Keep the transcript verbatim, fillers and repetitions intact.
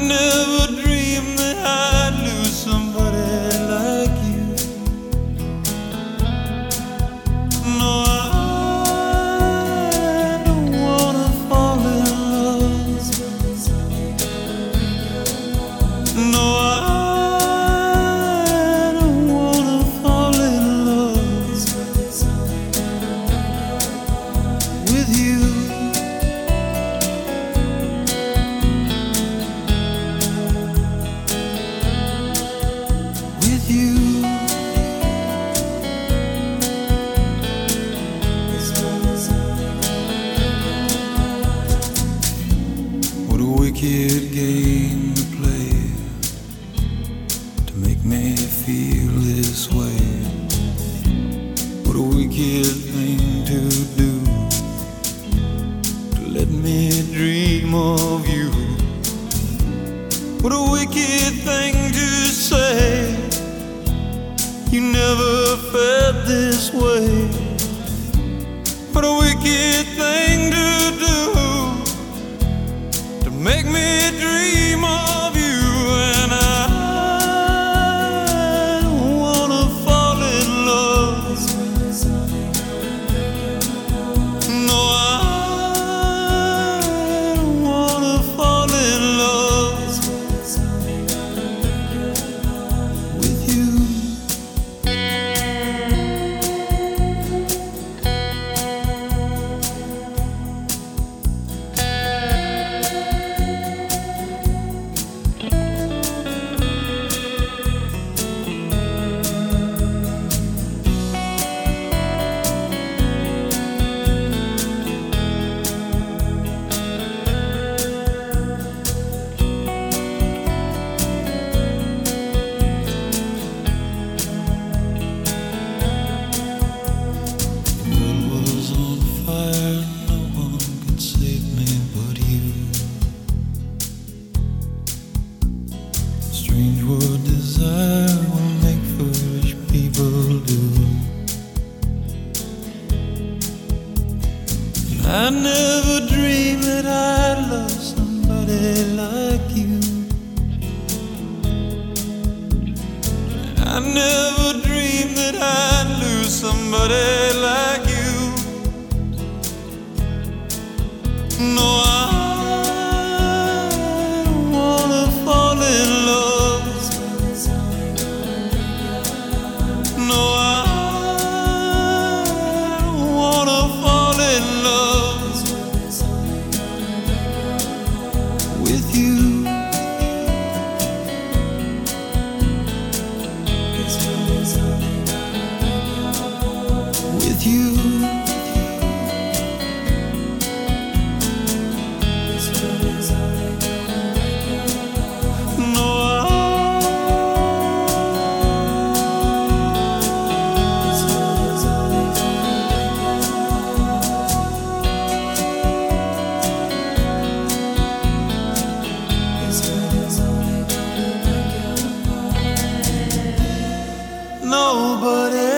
never dreamed that I'd lose somebody like you. No, I don't wanna fall in love. No, I don't wanna fall in love with you. What a wicked game to play to make me feel this way. What a wicked thing to do to let me dream of you. What a wicked thing to say. You never felt this way. What a wicked thing to do to make me dream of you. And I don't wanna fall in love. No, I don't wanna fall in love with you. Strange what desire will make foolish people do. I never dreamed that I'd love somebody like you. I never dreamed that I'd lose somebody like you. No, I No, I don't wanna fall in love with you. With you. Nobody